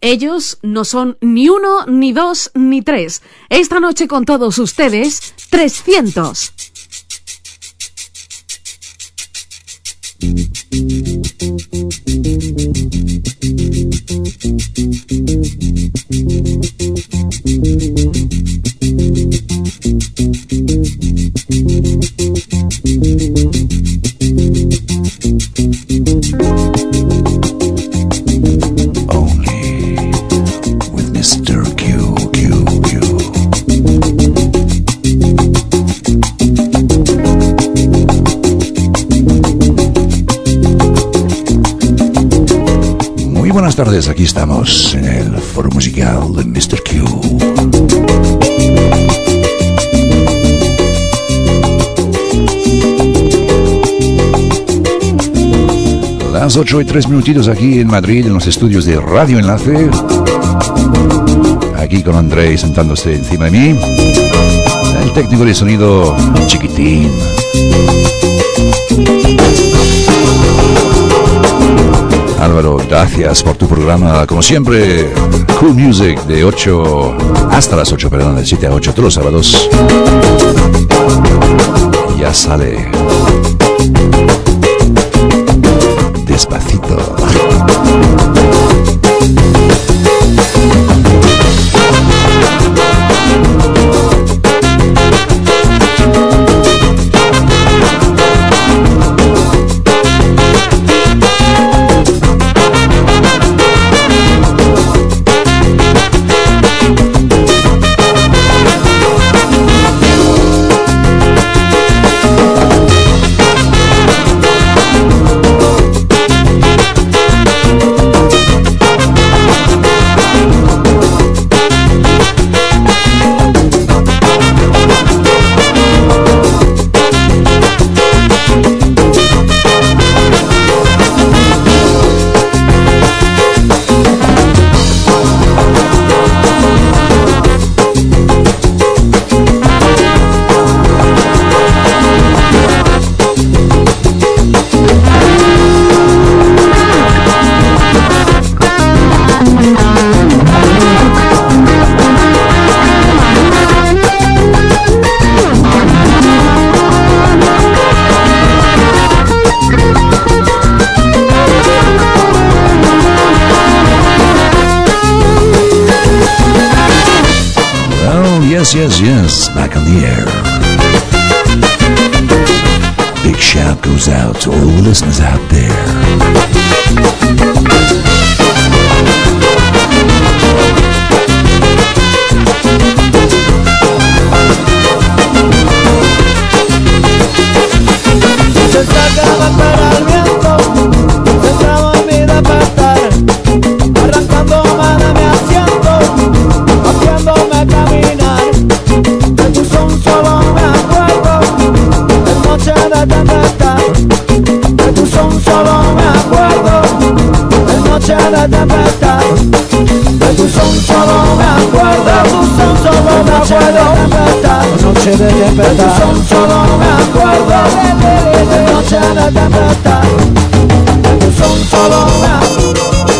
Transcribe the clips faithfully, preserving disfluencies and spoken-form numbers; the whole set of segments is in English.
Ellos no son ni uno, ni dos, ni tres. Esta noche con todos ustedes, trescientos. Buenas tardes, aquí estamos en el foro musical de mister Q. Las ocho y tres minutitos aquí en Madrid, en los estudios de Radio Enlace. Aquí con André sentándose encima de mí. El técnico de sonido chiquitín. Álvaro, gracias por tu programa, como siempre, Cool Music de ocho hasta las ocho, perdón, de siete a ocho todos los sábados. Ya sale Despacito. Yes, yes, back on the air. Big shout goes out to all the listeners out there. Se sacaba para el viento, centrado en mi despertar, arrancando más de mi asiento, haciéndome caminar. De tu son solo me acuerdo, de noche de tempestad. De tu son solo me acuerdo, de noche de tempestad. De tu son solo me acuerdo, de tu son solo me acuerdo, noche de tempestad. De tu son solo me acuerdo, de noche de tempestad. De tu son solo me acuerdo.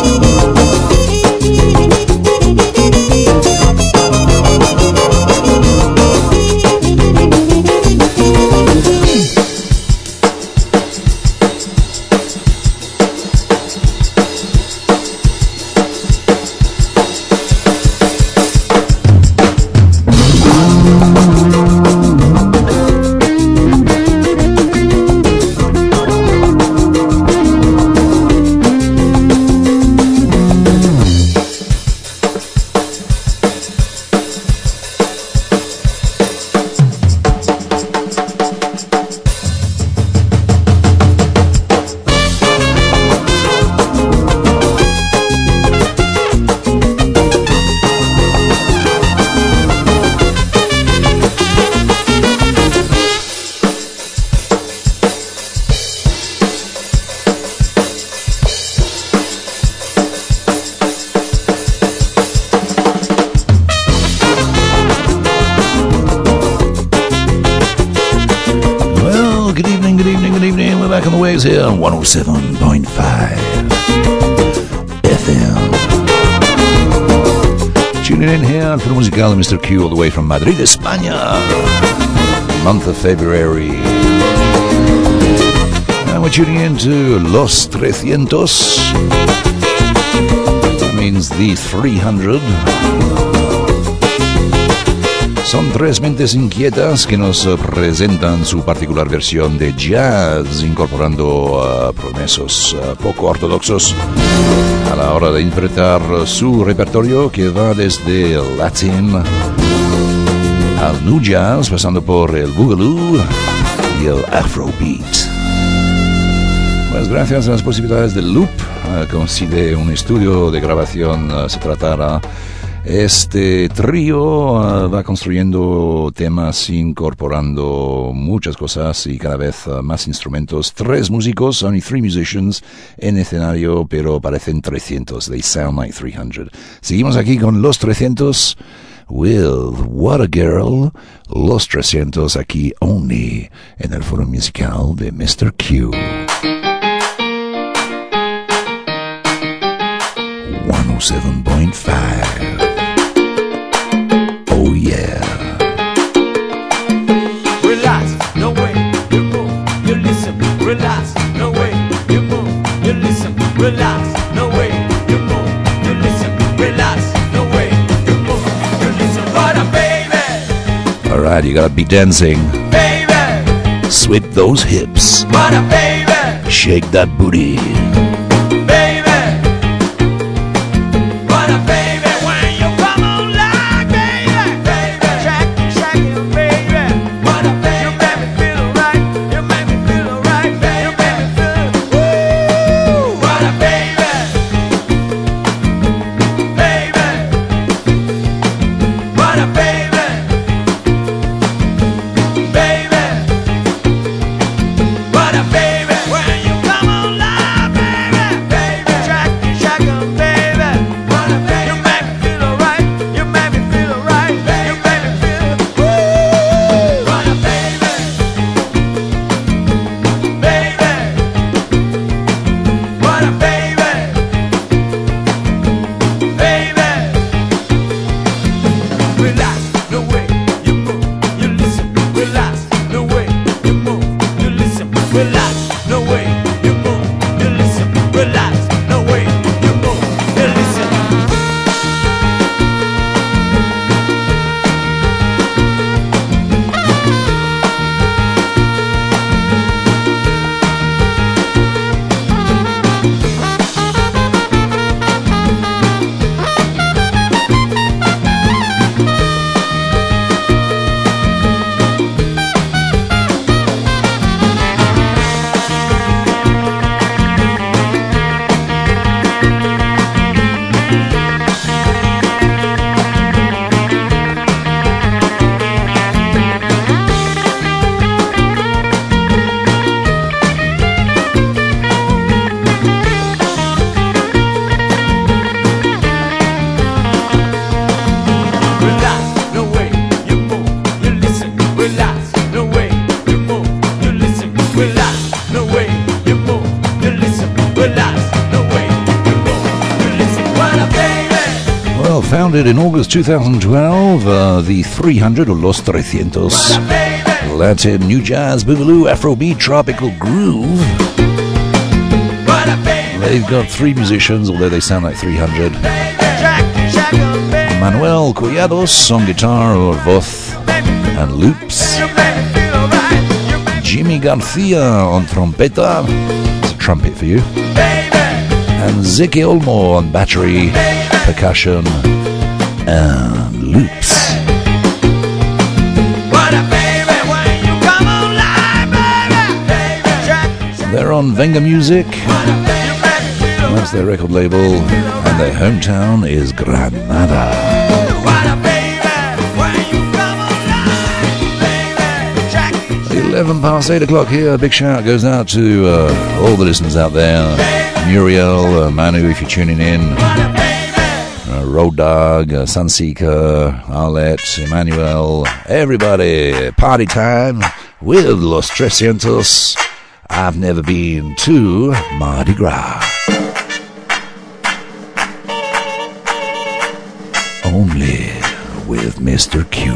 back on the waves here on one oh seven point five F M. tuning in here al Foro Musical de mister Q all the way from Madrid, España. Month of February. And we're tuning in to Los trescientos. That means the three hundred. Son tres mentes inquietas que nos presentan su particular versión de jazz, incorporando uh, procesos uh, poco ortodoxos a la hora de interpretar su repertorio, que va desde el Latin al New Jazz, pasando por el Boogaloo y el Afrobeat. Pues gracias a las posibilidades del loop, uh, como si de un estudio de grabación uh, se tratara, este trío uh, va construyendo temas, incorporando muchas cosas y cada vez uh, más instrumentos. Tres músicos, only three musicians en escenario, pero parecen trescientos. They sound like three hundred. Seguimos aquí con Los trescientos with What a Girl. Los trescientos aquí only en el Foro Musical de mister Q. one oh seven point five. Oh yeah. Relax, no way, you move, you listen. Relax, no way, you move, you listen. Relax, no way, you move, you listen. Relax, no way, you move, you listen. What a baby. Alright, you gotta be dancing. Baby. Sweep those hips. What a baby. Shake that booty. Founded in August twenty twelve, uh, the three hundred or Los trescientos, Latin, New Jazz, Boogaloo, Afrobeat, Tropical Groove. They've got three musicians, although they sound like three hundred. Manuel Collados on guitar or voz and loops. Jimmy Garcia on trompeta, it's a trumpet for you. And Ziki Olmo on battery, percussion and loops. They're on Venga Music, that's their record label, and their hometown is Granada. eleven past eight o'clock here. A big shout goes out to uh, all the listeners out there. Muriel, uh, Manu, if you're tuning in. Uh, Road Dog, uh, Sunseeker, Arlette, Emmanuel, everybody. Party time with Los trescientos. I've never been to Mardi Gras. Only with mister Q.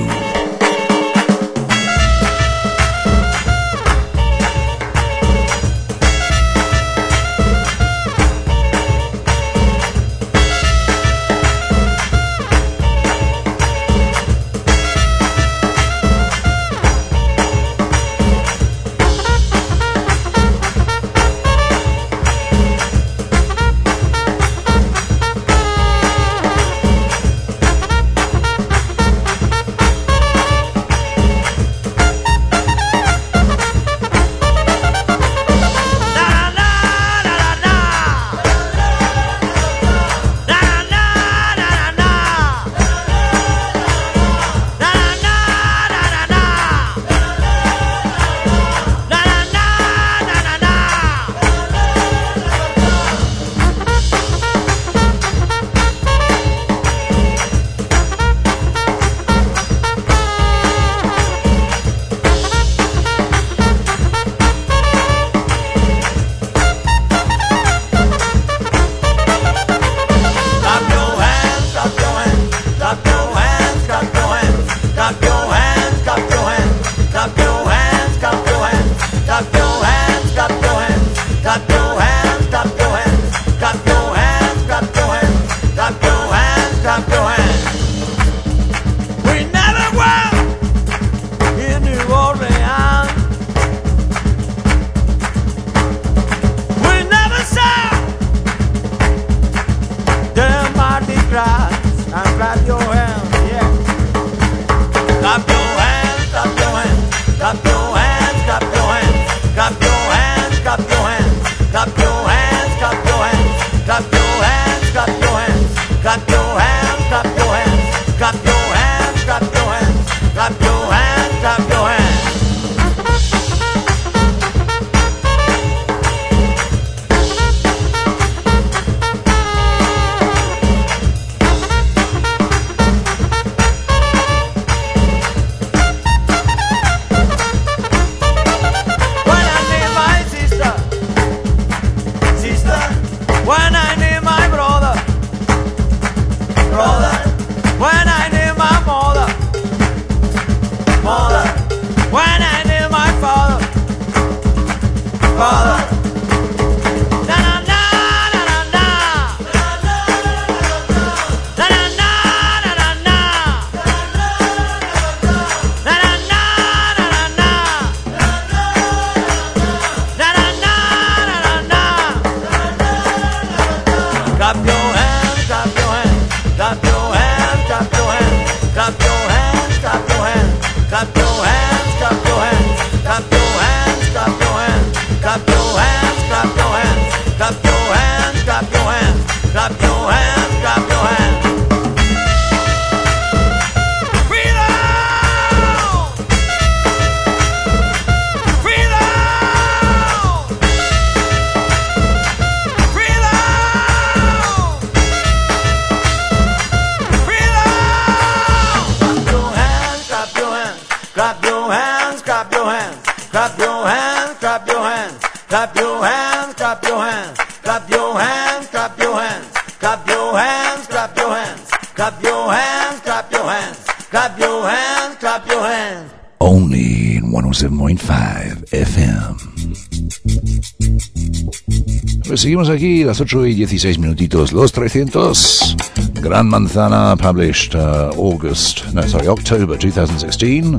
Pues seguimos aquí, las ocho y dieciséis minutitos, los trescientos. Gran Manzana, published uh, August, no, sorry, October twenty sixteen.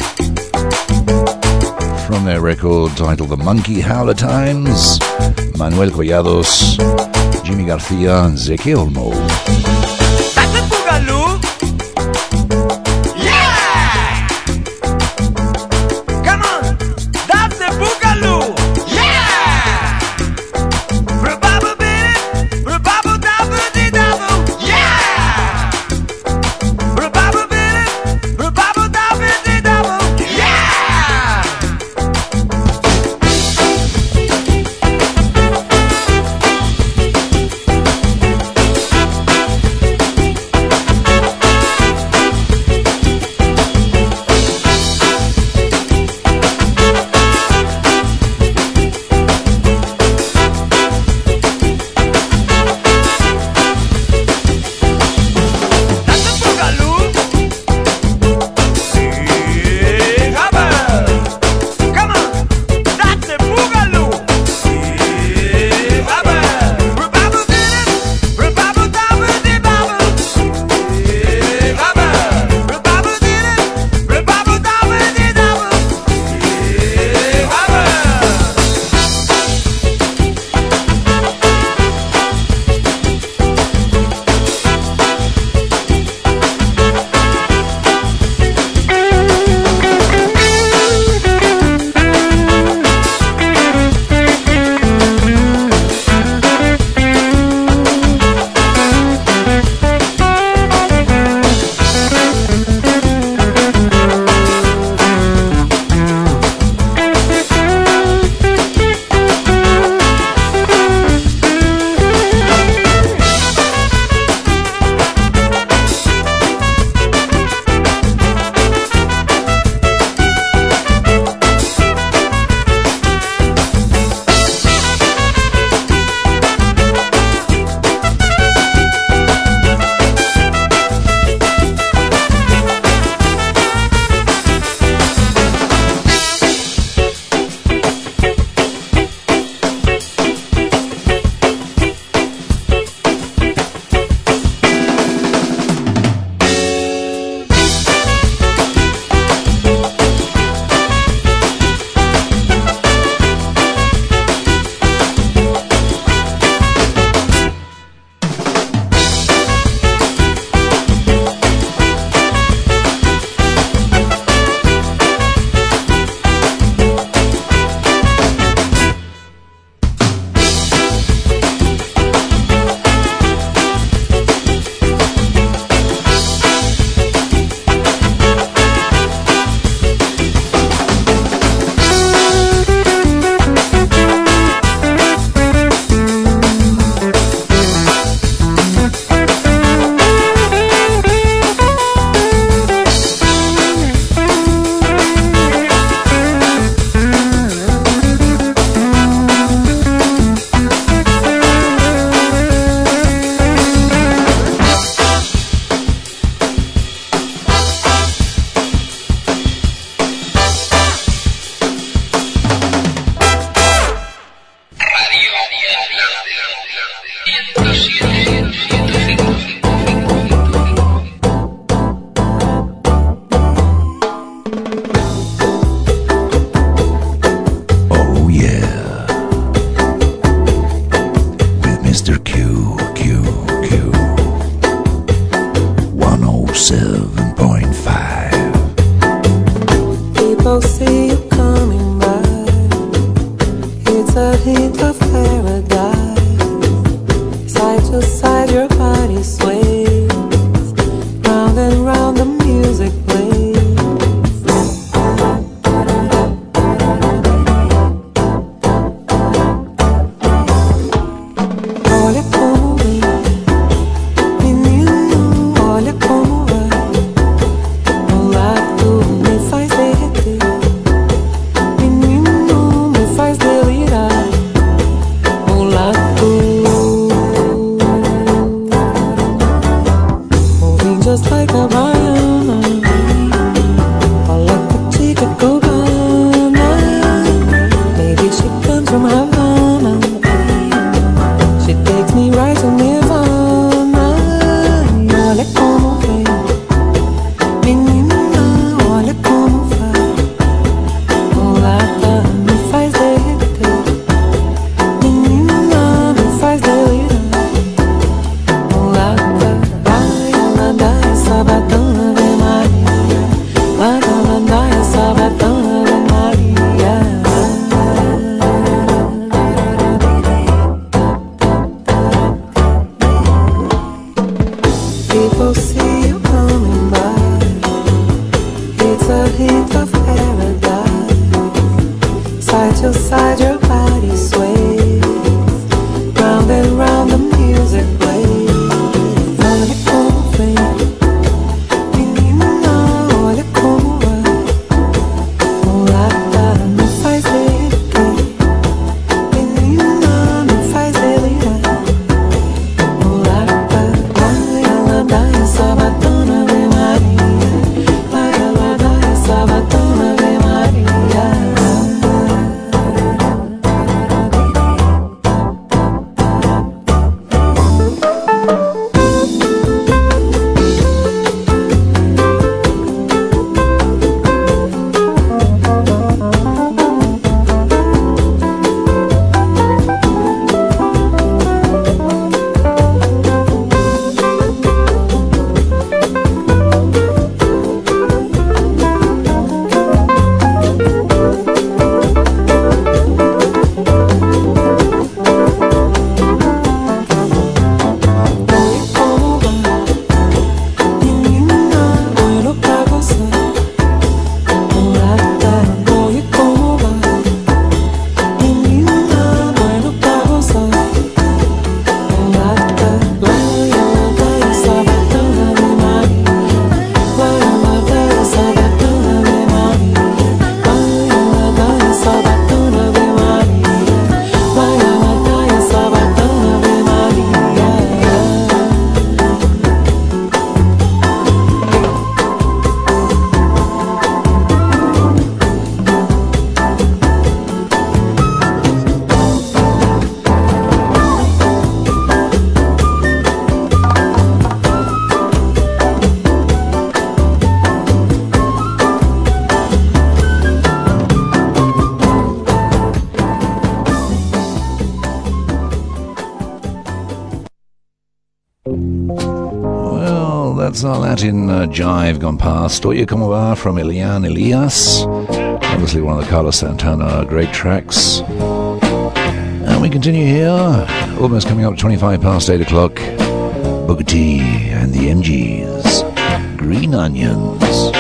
From their record titled The Monkey Howler Times. Manuel Collados, Jimmy García, Zeke Olmo. seven point five. People see you coming by. It's a hint of paradise. Side to side your body sways. Round and round the music plays. Olha como vem, menino, olha como vai. Um lado me faz derreter, menino, me faz delirar. Um lado moving just like a banana. I'll let the chica go banana. Maybe she comes from Havana. She takes me right to Nirvana. Olha como vem, menina, olha como vai. Mulata me faz derreter, menina, me faz delirar. Mulata, vai, ela dá essa batana, Ave Maria. Vai, ela dá essa batana, Ave Maria. People see you coming by. It's a hint of paradise. Side to side your body sways. Round and round the music plays. Olha como vem, menina, olha como vai. Mulata me faz derreter, menina, me faz delirar. Mulata, vai, ela dá essa batona, Ave Maria. Vai, ela dá essa batona, Ave Maria. Como vai, menina, bueno pra gozar. Mulata, olha como vai, menina, bueno pra gozar. Mulata, vai, ela dá essa batana, Ave Maria. Vai, ela dá essa batana, Ave Maria. Vai, ela dá essa batana, Ave Maria. Vai, ela dá essa batana, Ave Maria. Well, that's our Latin uh, jive gone past. Oye Como Va from Elian Elias. Obviously one of the Carlos Santana great tracks. And we continue here, almost coming up to twenty-five past eight o'clock. Booker T and the M Gs. Green Onions.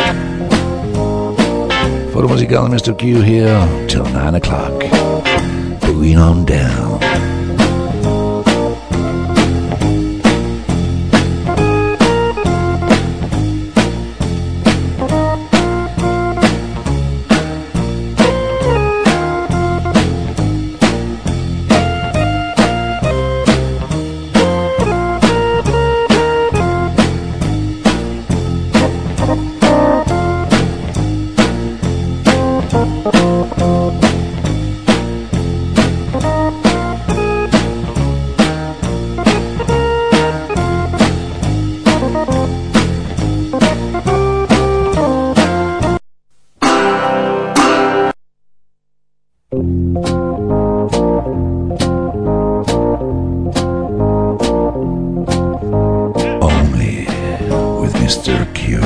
Photo musical and Mister Q here till nine o'clock. Boogie on down. Thank with mister Q.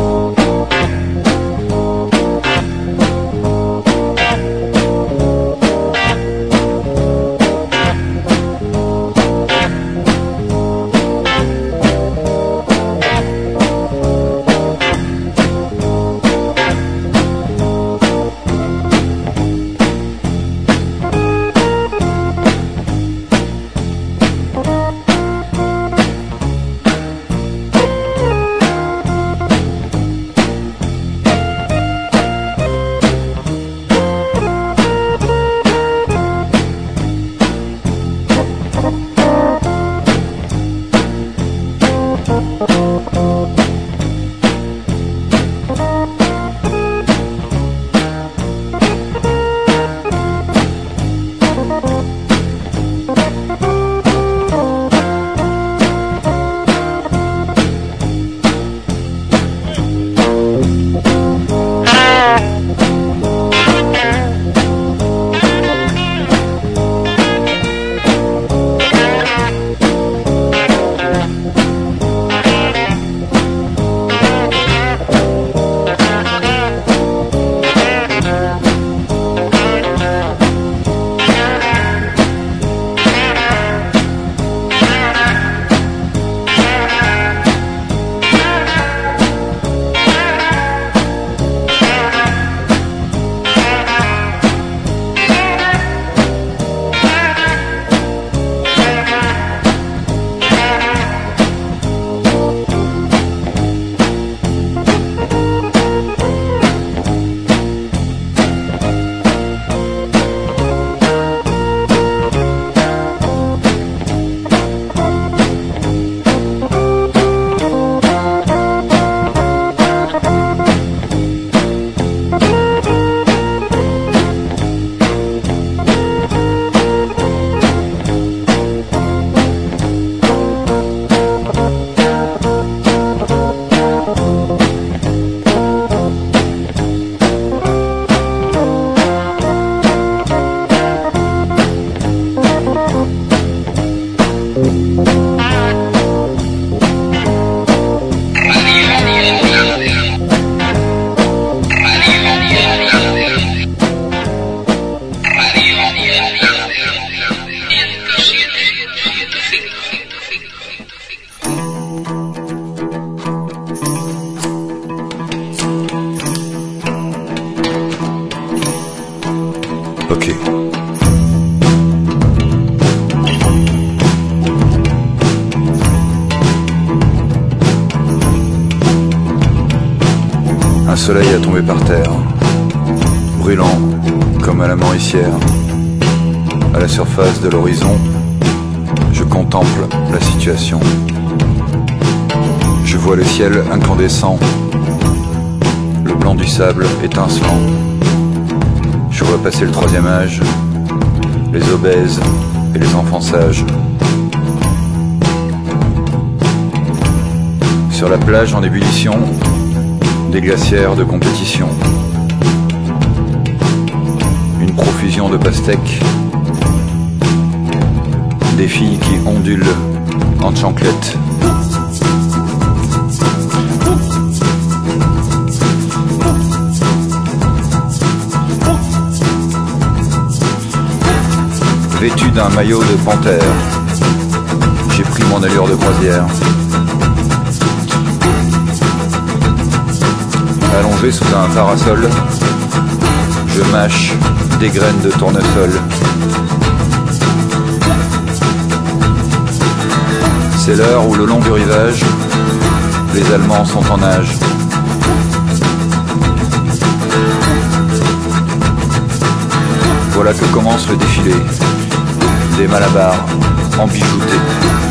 Ok. Un soleil a tombé par terre, brûlant comme à la Mauricière. À la surface de l'horizon, je contemple la situation. Je vois le ciel incandescent, le blanc du sable étincelant. Je vois passer le troisième âge, les obèses et les enfants sages. Sur la plage en ébullition, des glacières de compétition. Une profusion de pastèques. Des filles qui ondulent en chanclettes. Vêtu d'un maillot de panthère, j'ai pris mon allure de croisière. Allongé sous un parasol, je mâche des graines de tournesol. C'est l'heure où le long du rivage, les Allemands sont en nage. Voilà que commence le défilé des malabars embijoutés.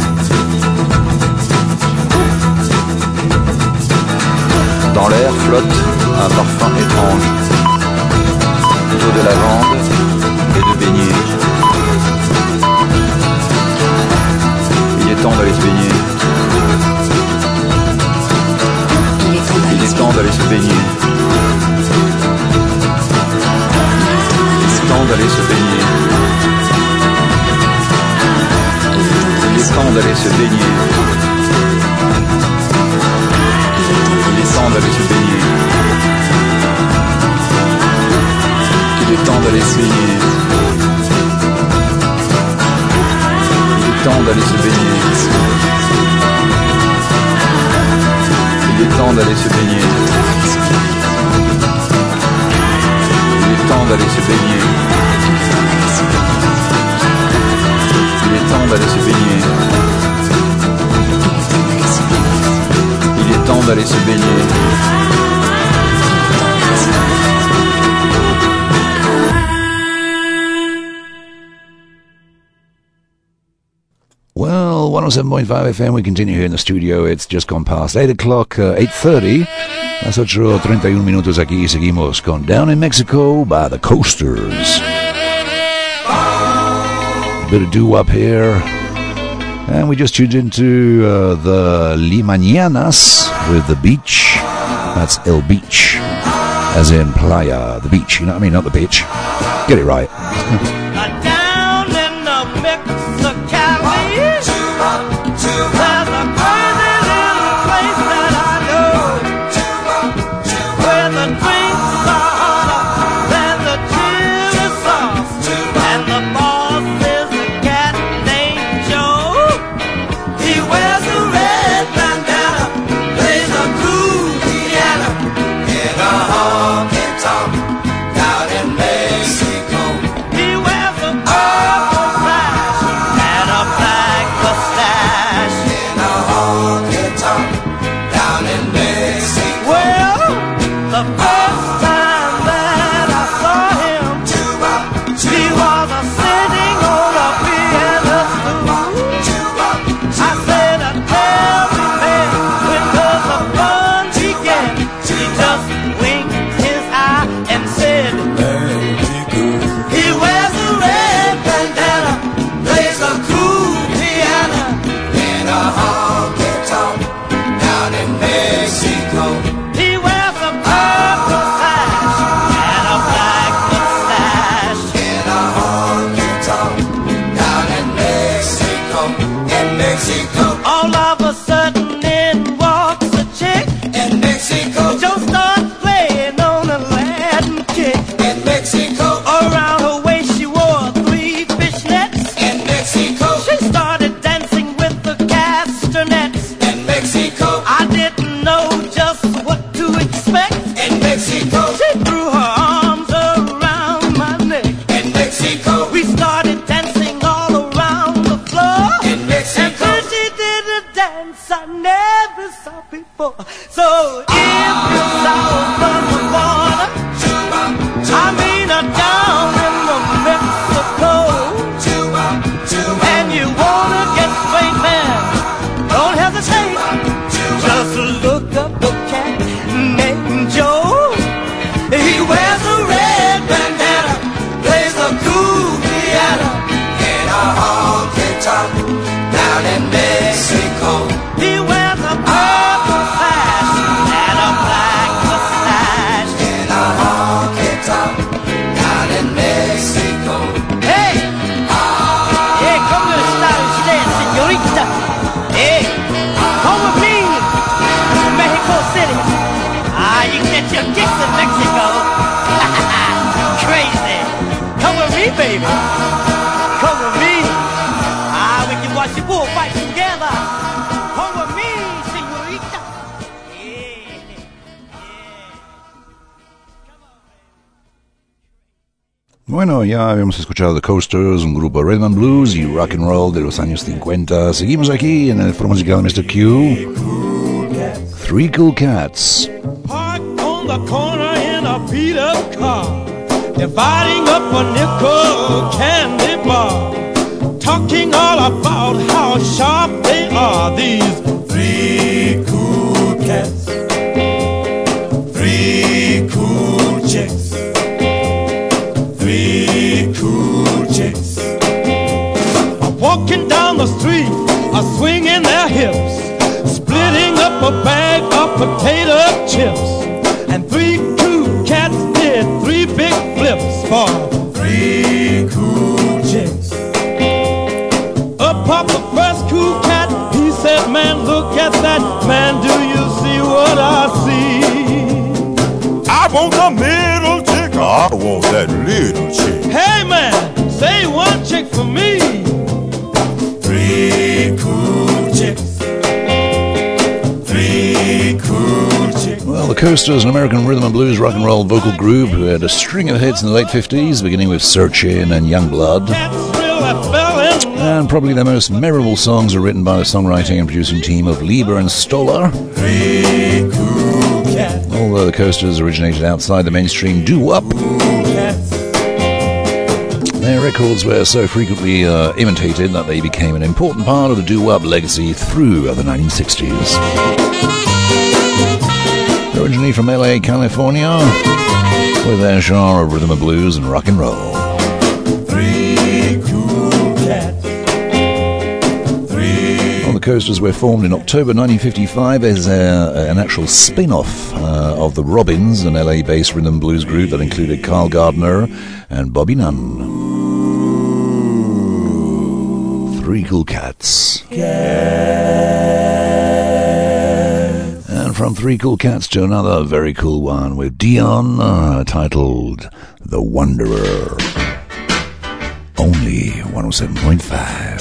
Dans l'air flotte un parfum étrange, d'eau de lavande et de beignets. Il est temps d'aller se baigner. Il est temps d'aller se baigner. Il est temps d'aller se baigner. Il est temps d'aller se baigner. d'aller se baigner. Il est temps d'aller se baigner. Il est temps d'aller se baigner. Il est temps d'aller se baigner. Il est temps d'aller se baigner. Il est temps d'aller se baigner. Il est temps d'aller se baigner. Well, one oh seven point five F M, we continue here in the studio. It's just gone past eight o'clock, uh, eight thirty. Las ocho treinta y un minutos aquí y seguimos con Down in Mexico by the Coasters. A bit of doo-wop here. And we just tuned into uh, the Limañanas with The Beach. That's El Beach, as in playa, the beach. You know what I mean? Not the beach. Get it right. Down in the Mexicali, there's a crazy little place that I know, where the drinks are hotter than the chili sauce, and the boss is a cat named Joe. He wears a red bandana, plays a cool piano in a honky-tonk down in Mexico. He wears a purple sash and a black mustache in a honky-tonk down in Mexico. Well, the first time that I saw him, he was a sitting on a piano stool. I said, "I tell me, man, when does the fun begin?" He just winked his eye and said, he wears a red bandana, plays a cool piano in a honky-tonk down in Mexico. He wears a purple sash and a black mustache in a honky-tonk down in Mexico. In Mexico. All of a sudden in walks a chick in Mexico. Joe starts playing on a Latin kick in Mexico. Around her waist she wore three fishnets in Mexico. She started dancing with the castanets in Mexico. I didn't know just what to expect in Mexico. She threw her arms around my neck in Mexico. We started dancing all around the floor in Mexico. And then she did a dance I never saw before. So if you south of the water, I mean a down in the Mexico, and you wanna get straight, man, don't hesitate. Just look up the cat named Joe. He wears a red bandana, plays a cool piano in a honky-tonk down in Mexico. He wears a purple sash and a black mustache in a honky-tonk down in Mexico. Hey! Hey, come to the stylish dance, señorita. Hey, come with me to Mexico City. Ah, you can get your kicks in Mexico. Crazy. Come with me, baby. Come with me. Ah, we can watch the bullfight together. Come with me, señorita. Yeah. Bueno, ya habíamos escuchado The Coasters, un grupo rhythm and blues y rock and roll de los años cincuenta. Seguimos aquí en el foro musical de mister Q. Three Cool Cats. Parked on the corner in a beat-up car, dividing up a nickel candy bar, talking all about how sharp they are, these three cool cats, three cool chicks, three cool chicks, walking down the street, a swinging their hips, splitting up a bag of potato chips, and three cool cats did three big flips for three cool chicks. Up popped the first cool cat, he said, "Man, look at that, man, do you see what I see?" want the middle chick. I want that little chick. Hey man, say one chick for me. Three cool chicks. Three cool chicks. Well, the Coasters, an American rhythm and blues rock and roll vocal group who had a string of hits in the late fifties, beginning with Searchin' and Youngblood. And probably their most memorable songs are written by the songwriting and producing team of Lieber and Stoller. Three cool cats. Although the Coasters originated outside the mainstream doo-wop, their records were so frequently uh, imitated that they became an important part of the doo-wop legacy through the nineteen sixties. Originally from L A, California, with their genre of rhythm and blues and rock and roll. Three cool cats. Three. Well, the Coasters were formed in October nineteen fifty-five as a, an actual spin-off uh, of the Robins, an L A-based rhythm and blues group that included Carl Gardner and Bobby Nunn. Three Cool Cats. And from Three Cool Cats to another very cool one with Dion, uh, titled The Wanderer. Only one oh seven point five.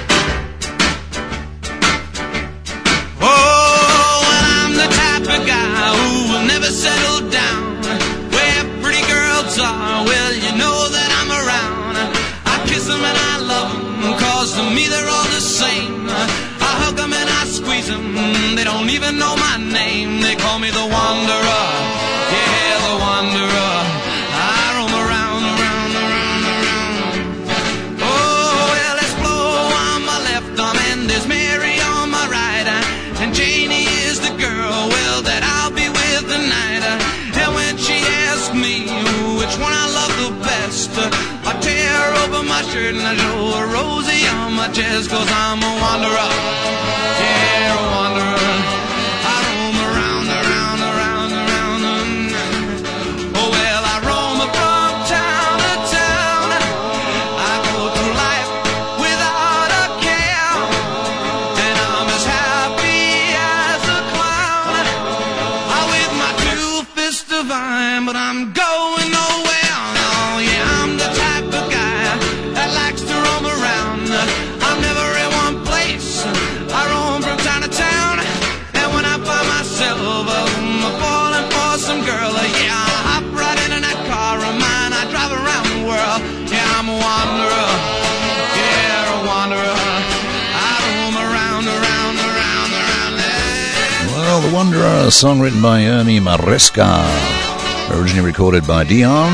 Oh, well, I'm the type of guy who will never settle down. Where pretty girls are, well, you know that I'm around. I kiss them and I love them, cause to me they're all the same. I hug them and I squeeze them, they don't even know my name. They call me the Wanderer, yeah, the Wanderer. I roam around, around, around, around. Oh, well, there's Flo on my left arm and there's Mary on my right. And Janie is the girl, well, that I'll be with tonight. And when she asks me which one I love the best, I tear open my shirt and I show a Rosie on my chest. Cause I'm a wanderer, yeah, a wanderer. I roam around, around, around, around. Oh, well, I roam from town to town. I go through life without a care. And I'm as happy as a clown. I with my two fists divine, but I'm going nowhere. No, yeah, I'm the type of guy that likes to roam around. I'm never in one place. I roam from town to town. And when I find myself um, falling for some girl, uh, yeah, I hop right into that car of mine. I drive around the world. Yeah, I'm a wanderer. Yeah, a wanderer. I roam around, around, around, around. Yeah. Well, The Wanderer, a song written by Ernie Maresca, originally recorded by Dion.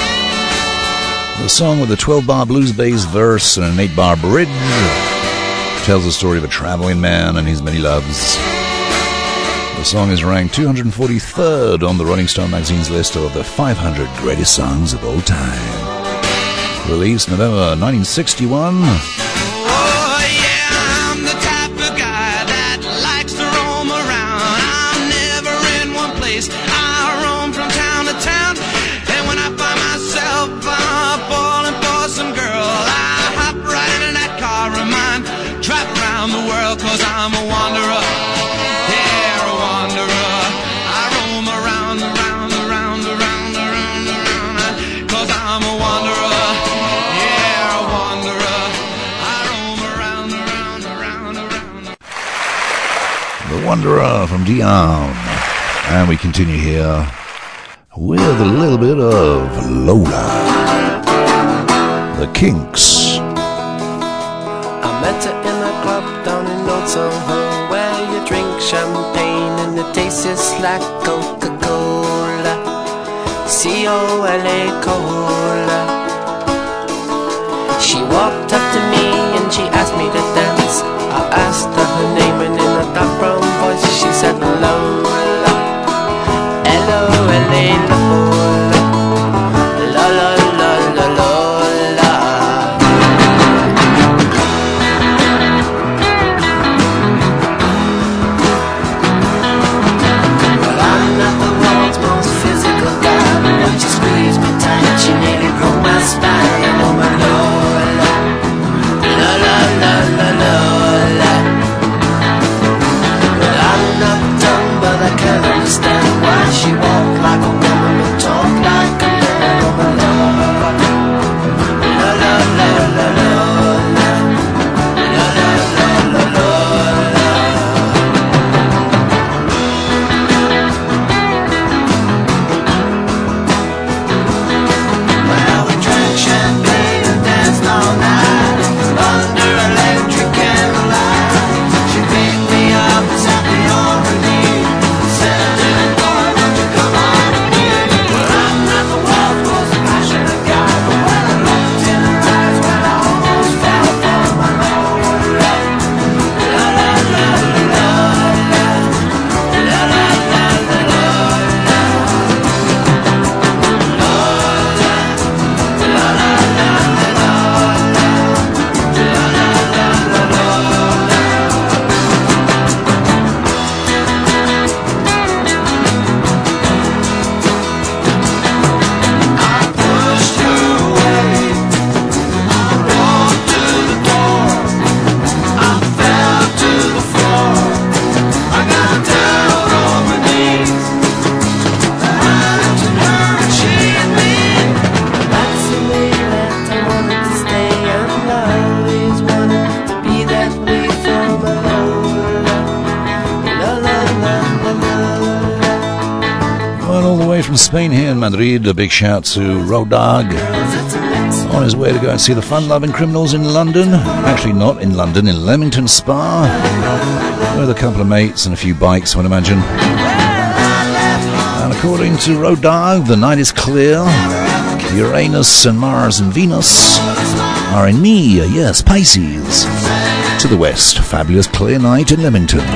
The song with a twelve-bar blues-based verse and an eight-bar bridge tells the story of a traveling man and his many loves. The song is ranked two hundred forty-third on the Rolling Stone magazine's list of the five hundred greatest songs of all time. Released November nineteen sixty-one. Oh, yeah, I'm the type of guy that likes to roam around. I'm never in one place. I roam from town to town. And when I find myself uh, falling for some girl, I hop right into that car of mine, drive around the world, cause I'm a wanderer. Yeah, a wanderer. I roam around, around, around, around, around, around, cause I'm a wanderer. Yeah, a wanderer. I roam around, around, around, around. The Wanderer from Dion. And we continue here with a little bit of Lola. The Kinks. I met her in a club down in Old Soho, where you drink champagne and it tastes like Coca-Cola, C O L A Cola. She walked up to me and she asked me to dance. I asked her her name and in a dark brown voice she said Lola, L O L A Lola, la la la la Lola. Well, I'm not the world's most physical guy, but when she squeezed me tight, she nearly broke my spine. Oh my Lola, la la la la Lola. Well, I'm not dumb, but I can't understand why she walked like a woman from Spain here in Madrid. A big shout to Road Dog on his way to go and see the fun-loving Criminals in London. Actually not in London, in Leamington Spa, with a couple of mates and a few bikes, I would imagine. And according to Road Dog, the night is clear. Uranus and Mars and Venus are in me, yes, Pisces. To the west, fabulous clear night in Leamington.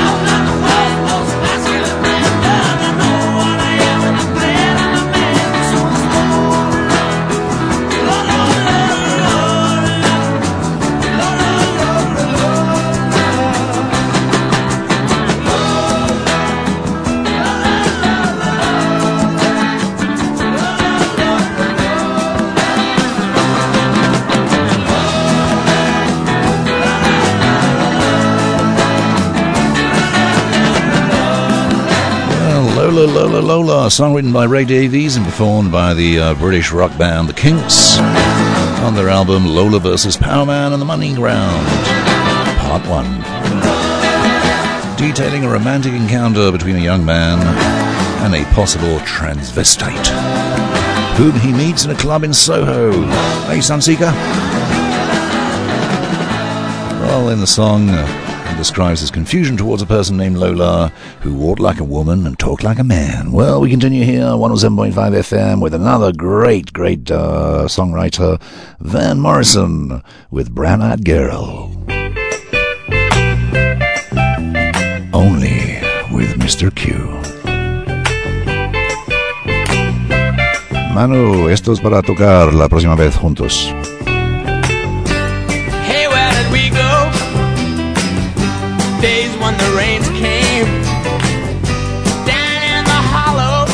Lola, Lola, Lola, a song written by Ray Davies and performed by the uh, British rock band The Kinks on their album Lola versus Powerman and the Money Ground, Part one. Detailing a romantic encounter between a young man and a possible transvestite, whom he meets in a club in Soho. Hey, Sunseeker? Well, in the song, uh, it describes his confusion towards a person named Lola who walked like a woman and talked like a man. Well, we continue here, one oh seven point five F M, with another great, great uh, songwriter, Van Morrison, with Brown Eyed Girl. Only with Mister Q. Manu, esto es para tocar la próxima vez juntos. Hey, where did we go? Days when the rains came down in the hollow,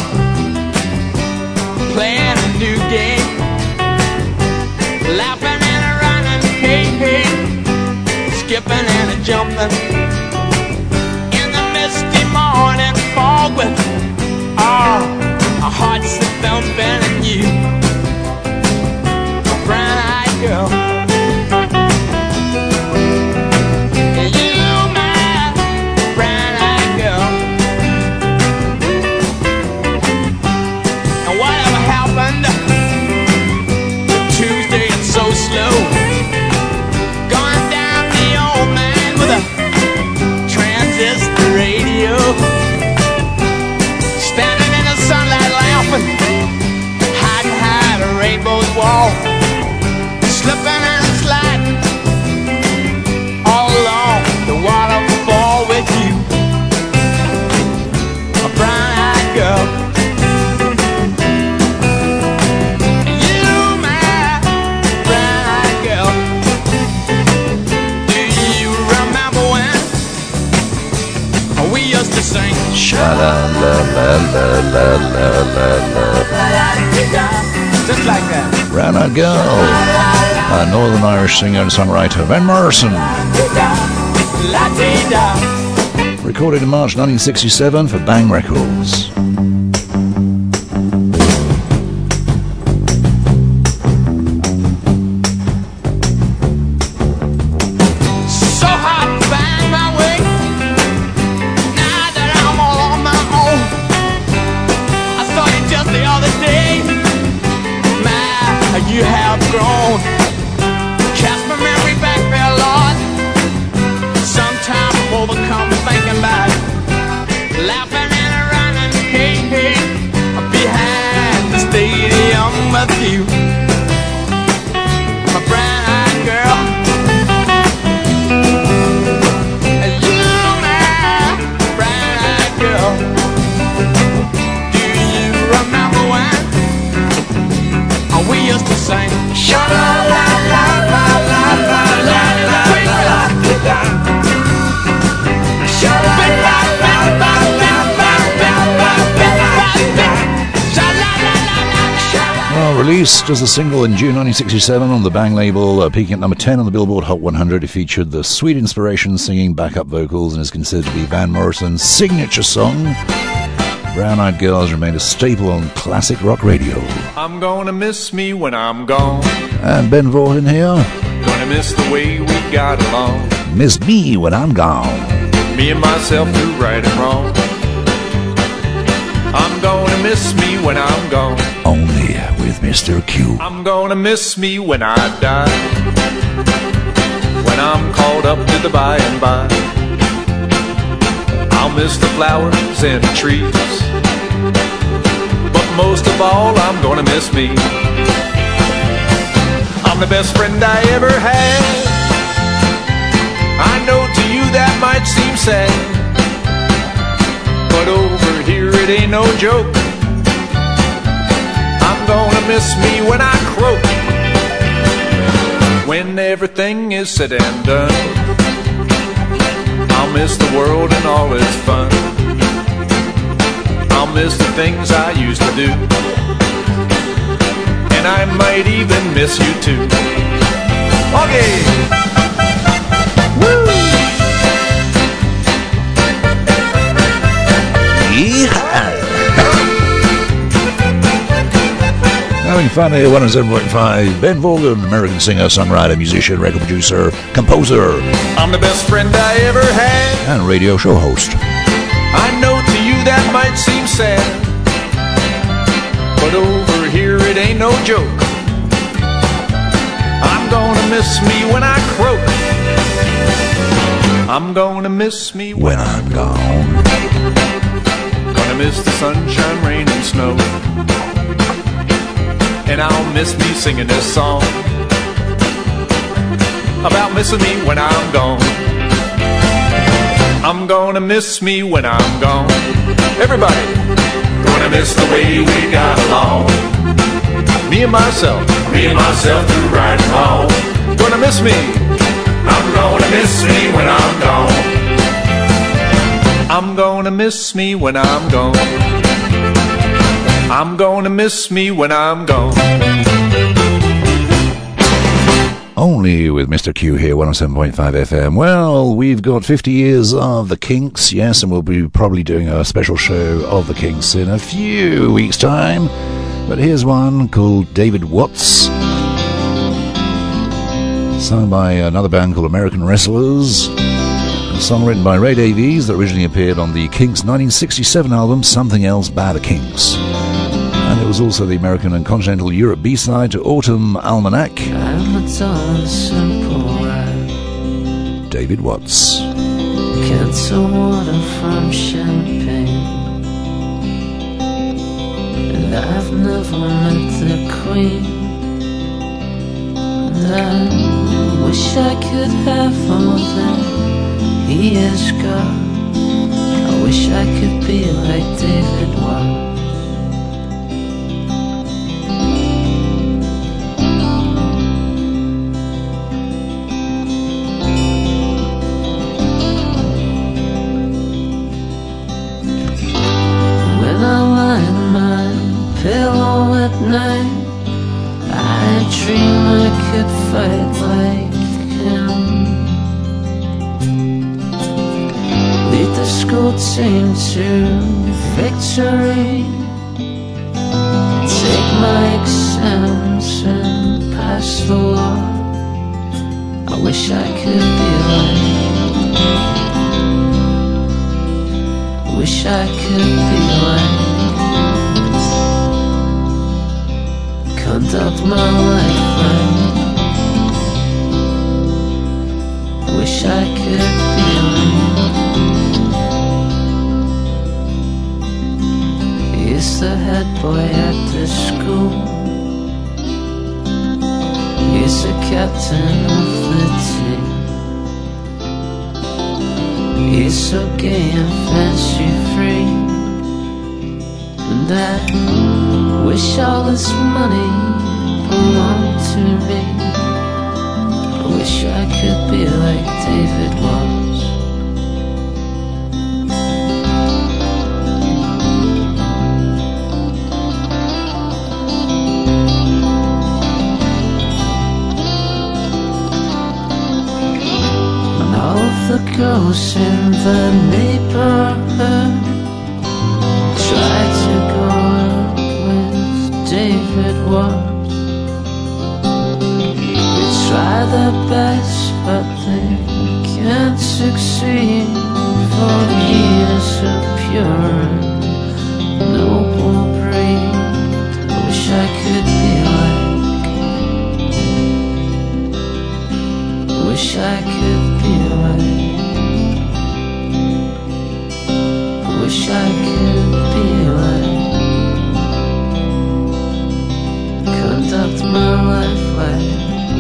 playing a new game, laughing and a running, hey, hey, skipping and a jumping in the misty morning fog with oh, our hearts a thumping and you, a brown-eyed girl. Standing in the sunlight laughing, hiding behind a rainbow's wall, slipping and sliding all along the waterfall with you, a brown-eyed girl. You, my brown-eyed girl. Do you remember when we used to sing? Just like that. Brown Eyed Girl, a Northern Irish singer and songwriter, Van Morrison. Recorded in March nineteen sixty-seven for Bang Records. You, my brown-eyed girl. You, my brown-eyed girl. Do you remember when we used to sing? Sha-la-la-la-la-la-la-la-la-la. Well, released as a single in June nineteen sixty-seven on the Bang label, uh, peaking at number ten on the Billboard Hot one hundred, it featured the sweet inspiration singing backup vocals and is considered to be Van Morrison's signature song. Brown Eyed Girl has remained a staple on classic rock radio. I'm gonna miss me when I'm gone. And Ben Vorten here. Gonna miss the way we got along. Miss me when I'm gone. Me and myself through right and wrong. I'm gonna miss me mister Q. I'm gonna miss me when I die, when I'm called up to the by and by. I'll miss the flowers and the trees, but most of all I'm gonna miss me. I'm the best friend I ever had. I know to you that might seem sad, but over here it ain't no joke. I'm gonna miss me when I croak, when everything is said and done. I'll miss the world and all its fun. I'll miss the things I used to do, and I might even miss you too. Okay. Woo! Yeehaw! Having fun here, one oh seven point five. Ben Vaughan, American singer, songwriter, musician, record producer, composer, I'm the best friend I ever had, and radio show host. I know to you that might seem sad, but over here it ain't no joke. I'm gonna miss me when I croak. I'm gonna miss me when, When I'm gone. Gonna miss the sunshine, rain, and snow, and I'll miss me singing this song about missing me when I'm gone. I'm gonna miss me when I'm gone. Everybody, gonna miss the way we got along. Me and myself, me and myself through right and wrong. Gonna miss me. I'm gonna miss me when I'm gone. I'm gonna miss me when I'm gone. I'm gonna miss me when I'm gone. Only with Mister Q here, one oh seven point five F M. Well, we've got fifty years of the Kinks, yes, and we'll be probably doing a special show of the Kinks in a few weeks' time. But here's one called David Watts, sung by another band called American Wrestlers. A song written by Ray Davies that originally appeared on the Kinks' nineteen sixty-seven album Something Else by the Kinks. And it was also the American and Continental Europe B-side to Autumn Almanac. I'm a dull, simple lad. David Watts. Cancel water from champagne, and I've never met the queen. And I wish I could have all that he has got. I wish I could be like David Watts. Pillow at night, I dream I could fight like him, lead the school team to victory, take my exams and pass the law. I wish I could be like, wish I could be like, conduct my life right. Wish I could be like. He's the head boy at the school. He's the captain of the team. He's so gay and fancy free. And I wish all this money belonged to me. I wish I could be like David Watts. And all of the girls in the neighborhood try to go out with David Watts. They try their best, but they can't succeed, for he is a pure and noble breed. I wish I could be Wish I could be right. Wish I could be right. Conduct my life right.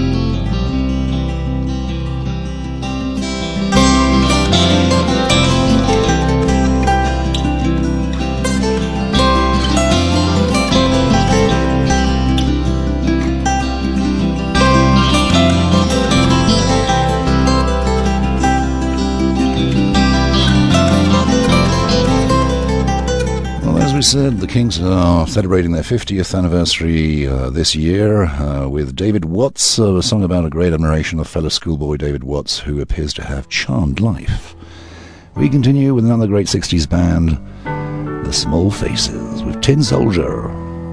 Said the Kinks are celebrating their fiftieth anniversary uh, this year uh, with David Watts, uh, a song about a great admiration of fellow schoolboy David Watts, who appears to have charmed life. We continue with another great sixties band, The Small Faces, with Tin Soldier.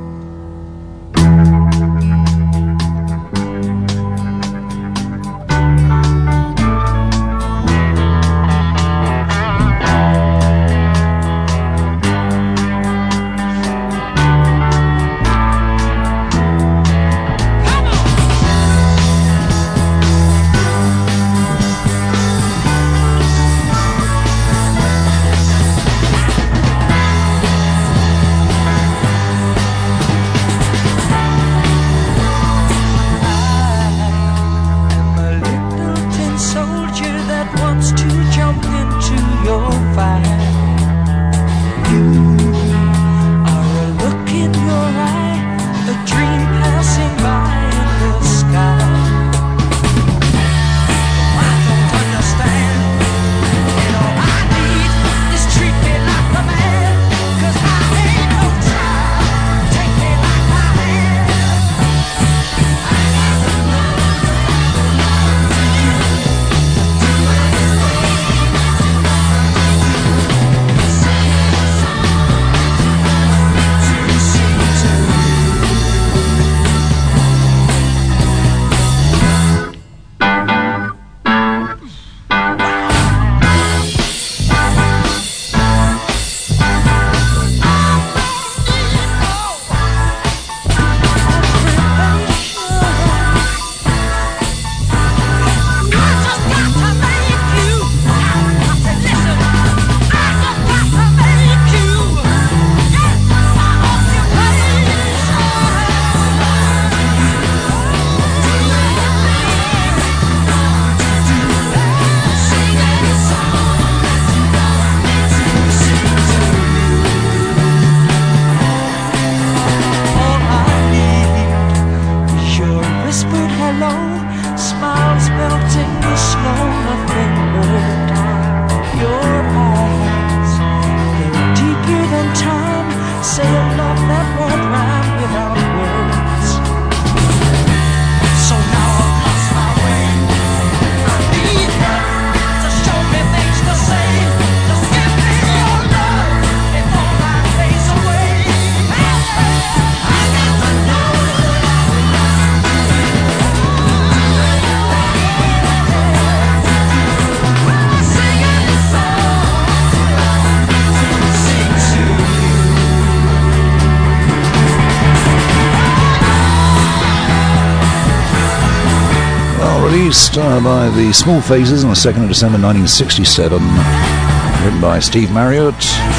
Released uh, by the Small Faces on the second of December nineteen sixty-seven, written by Steve Marriott,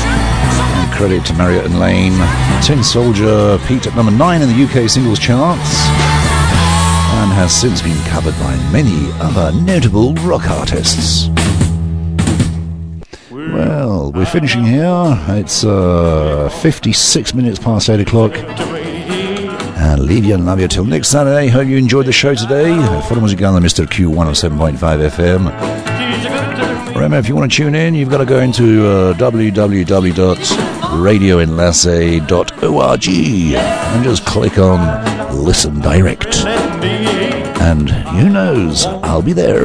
and credit to Marriott and Lane. Tin Soldier peaked at number nine in the U K singles charts and has since been covered by many other notable rock artists. Well, we're finishing here. It's uh, fifty-six minutes past eight o'clock. And leave you and love you till next Saturday. Hope you enjoyed the show today. Follow music on the Mister Q one oh seven point five F M. Remember, if you want to tune in, you've got to go into uh, w w w dot radio enlace dot org and just click on Listen Direct. And who knows, I'll be there.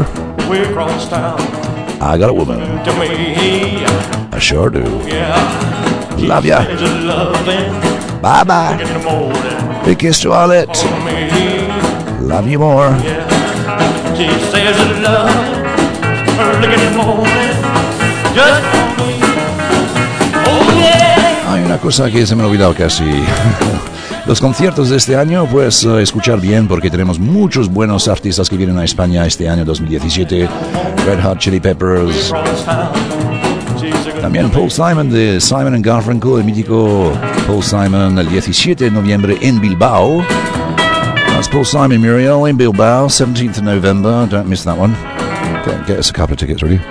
I got a woman. I sure do. Love ya. Bye-bye. Big kiss to Arlette. Love you more. She says I love early in the morning, just for me. Oh yeah. Hay una cosa que se me ha olvidado casi. Los conciertos de este año, pues uh, escuchar bien porque tenemos muchos buenos artistas que vienen a España este año dos mil diecisiete. Red Hot Chili Peppers. También Paul Simon de Simon and Garfunkel, el mítico Paul Simon, el diecisiete de noviembre en Bilbao. That's Paul Simon Muriel in Bilbao, seventeenth of November. Don't miss that one. Get, get us a couple of tickets, really.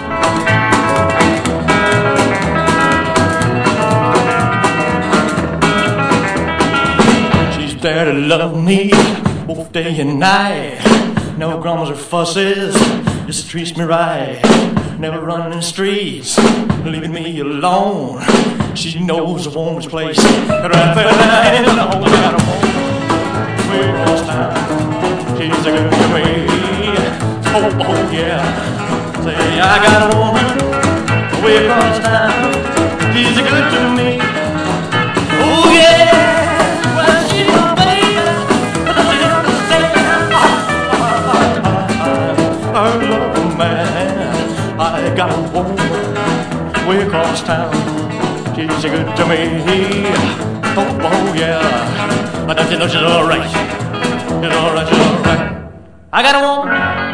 She's there to love me both day and night. No grumbles or fusses, just treats me right. Never running the streets, leaving me alone. She knows the warmest place right there in the whole got a home. Way across town, she's a good to me. Oh, oh yeah, say I got a woman way across town. She's a good to me. Oh yeah, well she's my baby, but I don't understand. I love a man. I got a woman way across town. She's a good to me. Oh, oh yeah, but don't you know she's alright. She's alright, she's alright. I got a woman